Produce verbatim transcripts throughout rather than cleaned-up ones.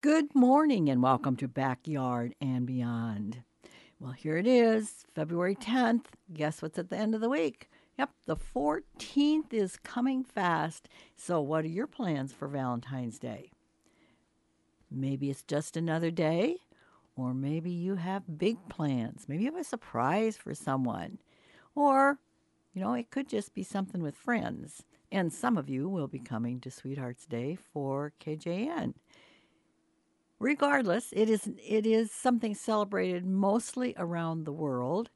Good morning and welcome to Backyard and Beyond. Well, here it is, February tenth. Guess what's at the end of the week? Yep, the fourteenth is coming fast. So, what are your plans for Valentine's Day? Maybe it's just another day, or maybe you have big plans. Maybe you have a surprise for someone, or, you know, it could just be something with friends. And some of you will be coming to Sweethearts Day for K J N. Regardless, it is it is something celebrated mostly around the world,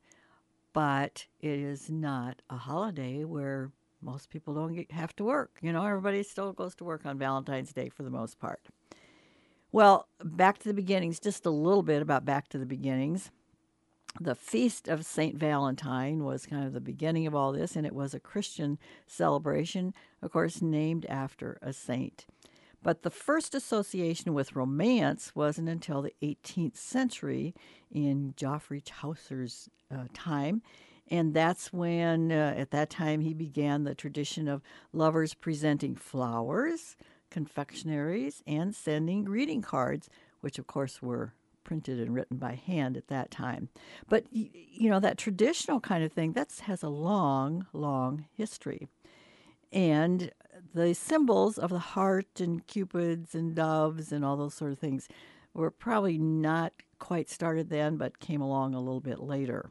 but it is not a holiday where most people don't get, have to work. You know, everybody still goes to work on Valentine's Day for the most part. Well, back to the beginnings, just a little bit about back to the beginnings. The feast of Saint Valentine was kind of the beginning of all this, and it was a Christian celebration, of course, named after a saint. But the first association with romance wasn't until the eighteenth century in Geoffrey Chaucer's uh, time. And that's when, uh, at that time, he began the tradition of lovers presenting flowers, confectionaries, and sending greeting cards, which, of course, were printed and written by hand at that time. But, you know, that traditional kind of thing, that has a long, long history. And the symbols of the heart and cupids and doves and all those sort of things were probably not quite started then, but came along a little bit later.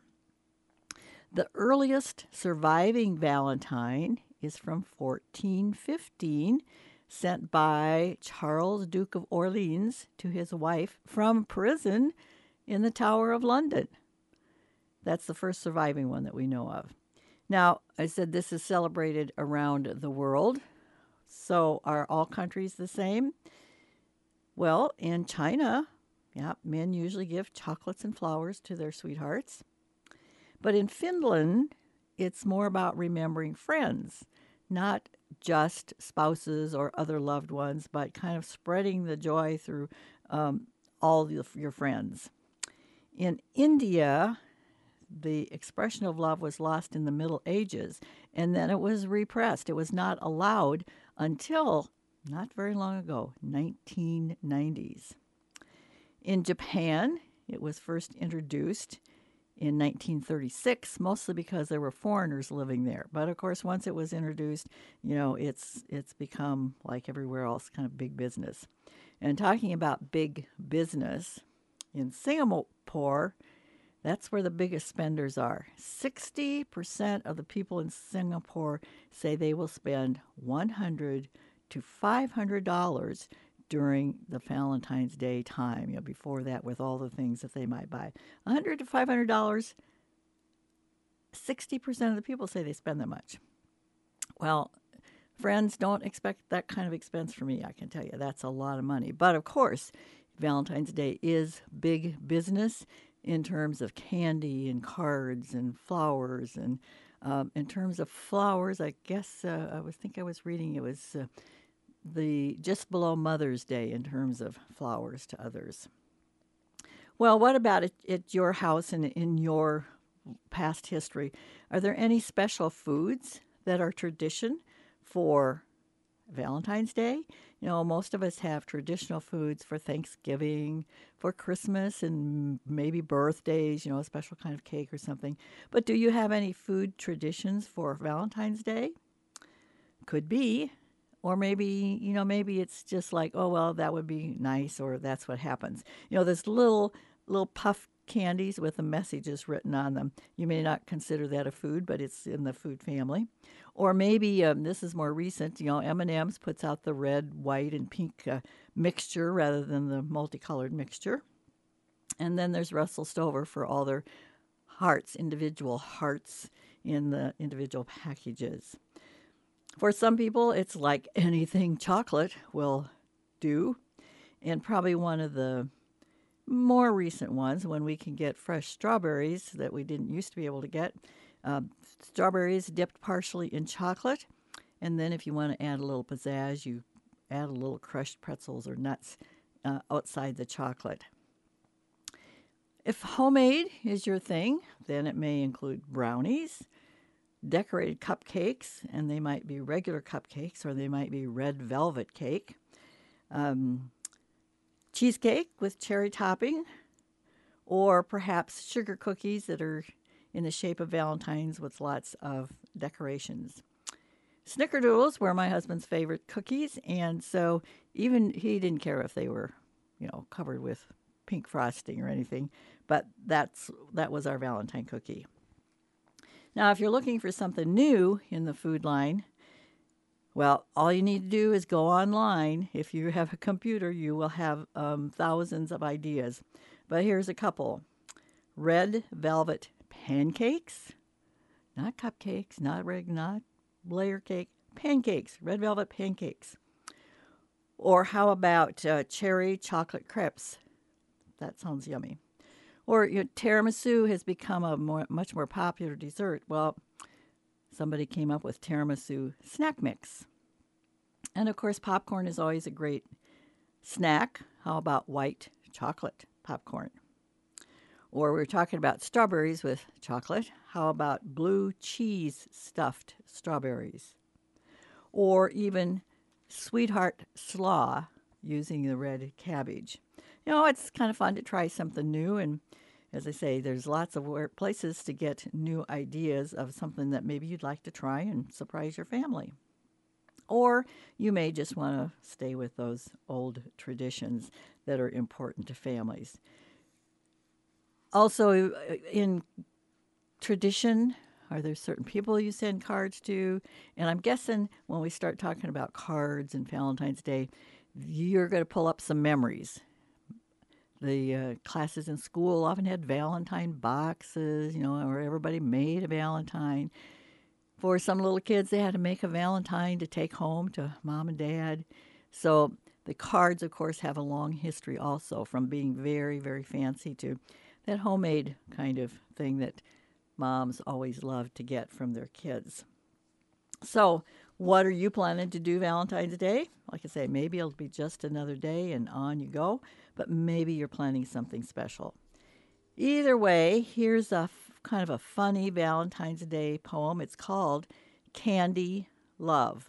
The earliest surviving Valentine is from fourteen fifteen, sent by Charles, Duke of Orleans, to his wife from prison in the Tower of London. That's the first surviving one that we know of. Now, I said this is celebrated around the world. So are all countries the same? Well, in China, yeah, men usually give chocolates and flowers to their sweethearts. But in Finland, it's more about remembering friends, not just spouses or other loved ones, but kind of spreading the joy through um, all the, your friends. In India, the expression of love was lost in the Middle Ages, and then it was repressed. It was not allowed until not very long ago, nineteen nineties. In Japan, it was first introduced in nineteen thirty-six, mostly because there were foreigners living there. But of course, once it was introduced, you know, it's it's become, like everywhere else, kind of big business. And talking about big business, in Singapore, that's where the biggest spenders are. sixty percent of the people in Singapore say they will spend one hundred to five hundred dollars during the Valentine's Day time. You know, before that, with all the things that they might buy. one hundred to five hundred dollars, sixty percent of the people say they spend that much. Well, friends, don't expect that kind of expense from me, I can tell you. That's a lot of money. But of course, Valentine's Day is big business in terms of candy and cards and flowers. And um, in terms of flowers, I guess uh, I was think I was reading it was uh, the just below Mother's Day in terms of flowers to others. Well, what about at, at your house and in your past history? Are there any special foods that are tradition for Valentine's Day? You know, most of us have traditional foods for Thanksgiving, for Christmas, and maybe birthdays, you know, a special kind of cake or something. But do you have any food traditions for Valentine's Day? Could be. Or maybe, you know, maybe it's just like, oh, well, that would be nice, or that's what happens. You know, there's little little puff candies with the messages written on them. You may not consider that a food, but it's in the food family. Or maybe um, this is more recent. You know, M and M's puts out the red, white, and pink uh, mixture rather than the multicolored mixture. And then there's Russell Stover for all their hearts, individual hearts in the individual packages. For some people, it's like anything chocolate will do. And probably one of the more recent ones, when we can get fresh strawberries that we didn't used to be able to get. Uh, strawberries dipped partially in chocolate. And then if you want to add a little pizzazz, you add a little crushed pretzels or nuts uh, outside the chocolate. If homemade is your thing, then it may include brownies, decorated cupcakes, and they might be regular cupcakes or they might be red velvet cake. Um, cheesecake with cherry topping, or perhaps sugar cookies that are in the shape of Valentine's with lots of decorations. Snickerdoodles were my husband's favorite cookies, and so even he didn't care if they were, you know, covered with pink frosting or anything, but that's that was our Valentine cookie. Now, if you're looking for something new in the food line, well, all you need to do is go online. If you have a computer, you will have um, thousands of ideas. But here's a couple. Red velvet pancakes, not cupcakes, not rig, not layer cake, pancakes, red velvet pancakes. Or how about uh, cherry chocolate crepes? That sounds yummy. Or you know, tiramisu has become a more, much more popular dessert. Well, somebody came up with tiramisu snack mix. And of course, popcorn is always a great snack. How about white chocolate popcorn? Or we we're talking about strawberries with chocolate. How about blue cheese stuffed strawberries? Or even sweetheart slaw using the red cabbage. You know, it's kind of fun to try something new. And as I say, there's lots of places to get new ideas of something that maybe you'd like to try and surprise your family. Or you may just want to stay with those old traditions that are important to families. Also, in tradition, are there certain people you send cards to? And I'm guessing when we start talking about cards and Valentine's Day, you're going to pull up some memories. The uh, classes in school often had Valentine boxes, you know, where everybody made a Valentine. For some little kids, they had to make a Valentine to take home to mom and dad. So the cards, of course, have a long history also, from being very, very fancy to that homemade kind of thing that moms always loved to get from their kids. So what are you planning to do Valentine's Day? Like I say, maybe it'll be just another day and on you go, but maybe you're planning something special. Either way, here's a f- kind of a funny Valentine's Day poem. It's called Candy Love.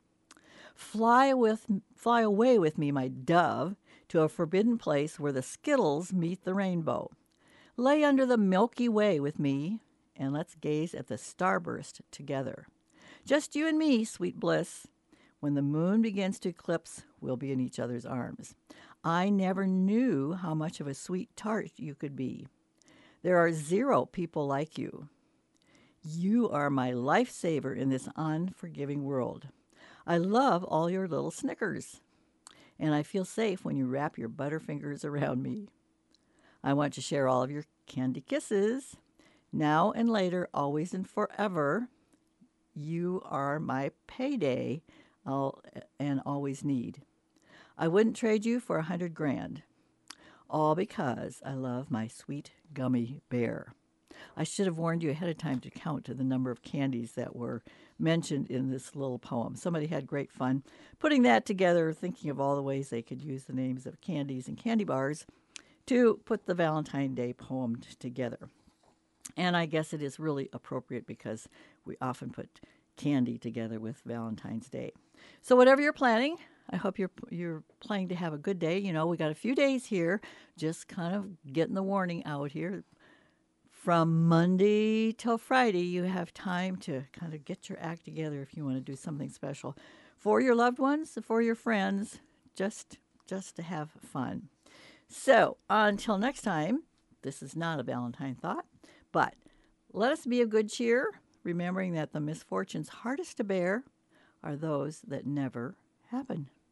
Fly with, fly away with me, my dove, to a forbidden place where the Skittles meet the rainbow. Lay under the Milky Way with me, and let's gaze at the starburst together. Just you and me, sweet bliss. When the moon begins to eclipse, we'll be in each other's arms. I never knew how much of a sweet tart you could be. There are zero people like you. You are my lifesaver in this unforgiving world. I love all your little Snickers, and I feel safe when you wrap your butterfingers around me. I want to share all of your candy kisses. Now and later, always and forever, you are my payday I'll, and always need. I wouldn't trade you for a hundred grand. All because I love my sweet gummy bear. I should have warned you ahead of time to count to the number of candies that were mentioned in this little poem. Somebody had great fun putting that together, thinking of all the ways they could use the names of candies and candy bars to put the Valentine's Day poem together. And I guess it is really appropriate because we often put candy together with Valentine's Day. So whatever you're planning, I hope you're you're planning to have a good day. You know, we got a few days here, just kind of getting the warning out here. From Monday till Friday, you have time to kind of get your act together if you want to do something special for your loved ones, for your friends, just just to have fun. So until next time, this is not a Valentine thought, but let us be of good cheer, remembering that the misfortunes hardest to bear are those that never happen.